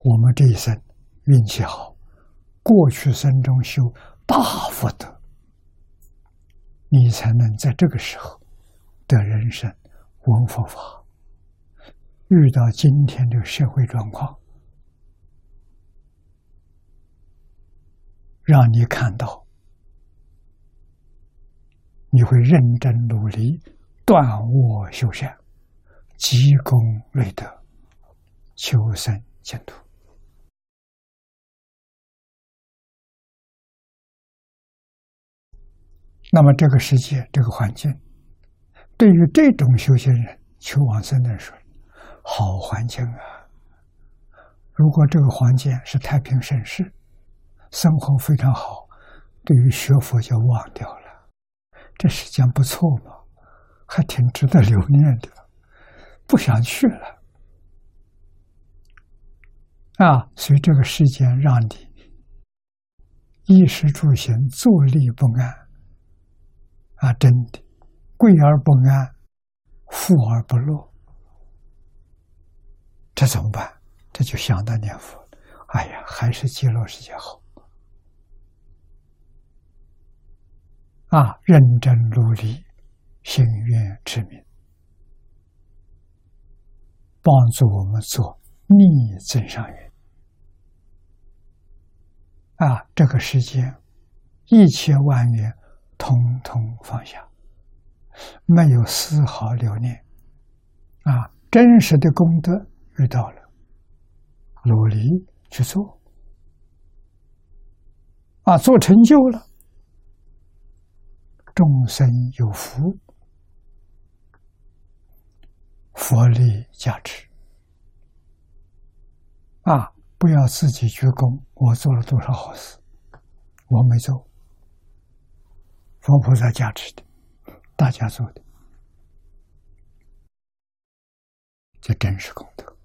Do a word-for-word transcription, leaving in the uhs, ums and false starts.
我们这一生运气好，过去生中修大福德，你才能在这个时候得人生闻佛法。遇到今天这个社会状况，让你看到，你会认真努力，断恶修善，积功累德，求生净土。那么这个世界，这个环境，对于这种修行人求往生的人说，好环境啊！如果这个环境是太平盛世，生活非常好，对于学佛就忘掉了，这时间不错嘛，还挺值得留念的，不想去了啊！所以这个世间让你衣食住行坐立不安啊，真的贵而不安，富而不乐，这怎么办？这就想到念佛，哎呀，还是极乐世界好啊！认真努力，行愿持名，帮助我们做逆增上缘啊！这个世界一切万缘统统放下，没有丝毫留念啊！真实的功德遇到了，努力去做啊，做成就了，众生有福，佛力加持啊！不要自己居功，我做了多少好事，我没做，佛菩萨加持的，大家做的，这真是功德。